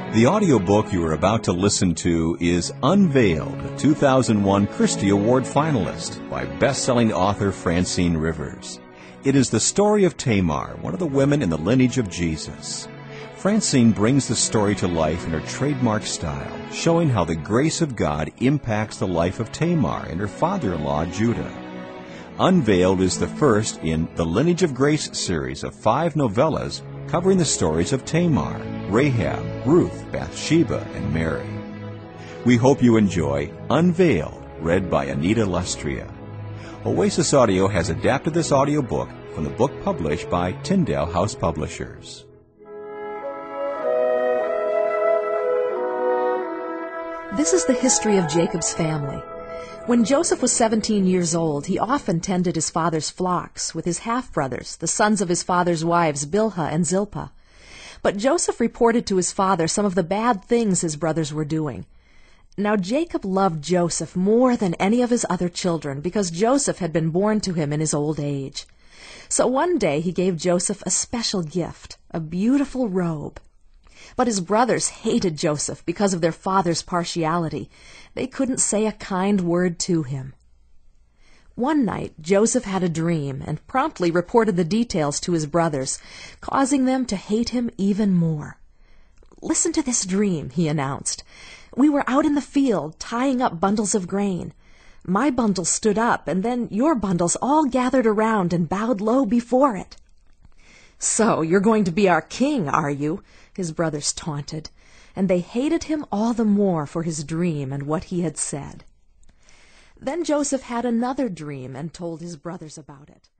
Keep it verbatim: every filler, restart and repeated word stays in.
The audiobook you are about to listen to is Unveiled, a two thousand one Christy Award finalist by best-selling author Francine Rivers. It is the story of Tamar, one of the women in the lineage of Jesus. Francine brings the story to life in her trademark style, showing how the grace of God impacts the life of Tamar and her father-in-law, Judah. Unveiled is the first in the Lineage of Grace series of five novellas covering the stories of Tamar, Rahab, Ruth, Bathsheba, and Mary. We hope you enjoy Unveiled, read by Anita Lustria. Oasis Audio has adapted this audiobook from the book published by Tyndale House Publishers. This is the history of Jacob's family. When Joseph was seventeen years old, he often tended his father's flocks with his half-brothers, the sons of his father's wives, Bilhah and Zilpah. But Joseph reported to his father some of the bad things his brothers were doing. Now Jacob loved Joseph more than any of his other children because Joseph had been born to him in his old age. So one day he gave Joseph a special gift, a beautiful robe. But his brothers hated Joseph because of their father's partiality. They couldn't say a kind word to him. One night, Joseph had a dream and promptly reported the details to his brothers, causing them to hate him even more. "Listen to this dream," he announced. "We were out in the field tying up bundles of grain. My bundle stood up, and then your bundles all gathered around and bowed low before it." "So you're going to be our king, are you?" his brothers taunted, and they hated him all the more for his dream and what he had said. Then Joseph had another dream and told his brothers about it.